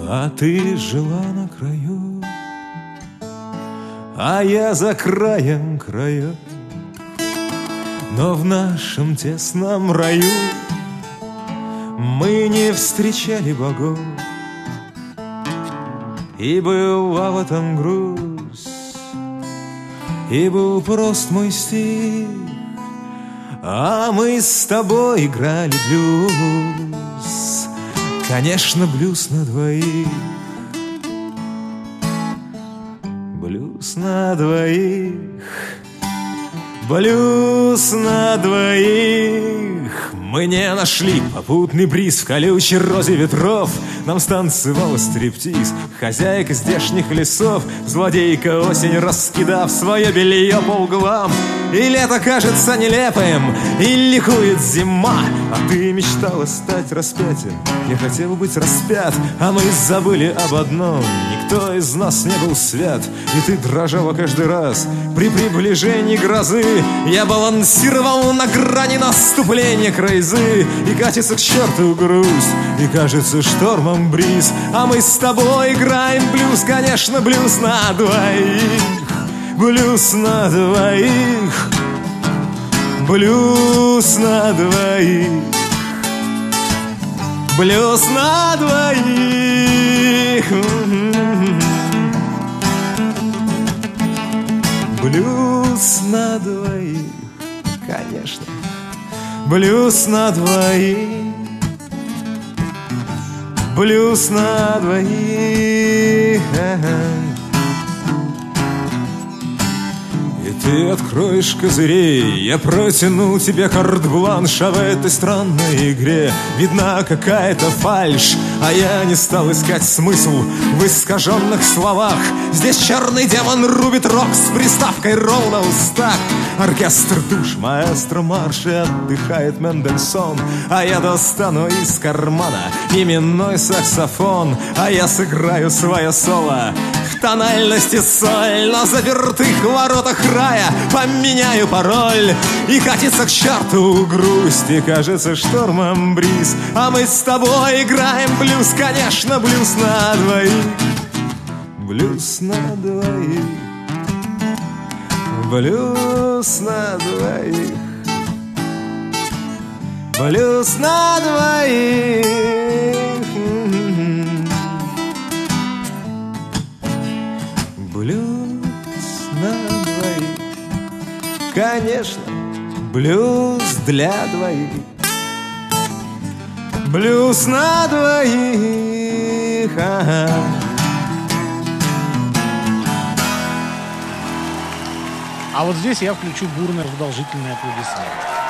А ты жила на краю, а я за краем краев. Но в нашем тесном раю мы не встречали богов, и была в этом грусть, и был прост мой стих. А мы с тобой играли блюз, конечно, блюз на двоих. Блюз на двоих, блюз на двоих. Мы не нашли попутный бриз в колючей розе ветров. Нам станцевал стриптиз хозяйка здешних лесов, злодейка осень, раскидав свое белье по углам. И лето кажется нелепым, и ликует зима. А ты мечтала стать распятием, я хотел быть распят. А мы забыли об одном: никто из нас не был свят. И ты дрожала каждый раз при приближении грозы. Я балансировал на грани наступления крайзы. И катится к черту грусть, и кажется штормом бриз. А мы с тобой играем блюз, конечно, блюз на двоих. Блюз на двоих, блюз на двоих, блюз на двоих, блюз на двоих, конечно, блюз на двоих, блюз на двоих. Ты откроешь козырей, я протяну тебе карт-бланш. А в этой странной игре видна какая-то фальшь. А я не стал искать смысл в искаженных словах. Здесь черный демон рубит рок с приставкой ролл на устах. Оркестр душ, маэстро марш, и отдыхает Мендельсон. А я достану из кармана именной саксофон. А я сыграю свое соло в тональности соль. На запертых воротах рая поменяю пароль. И катится к черту грусть, и кажется штормом бриз. А мы с тобой играем блюз, конечно, блюз на двоих. Блюз на двоих, блюз на двоих, блюз на двоих. Блюз на двоих, конечно, блюз для двоих. Блюз на двоих, ага. А вот здесь я включу бурные продолжительные аплодисменты.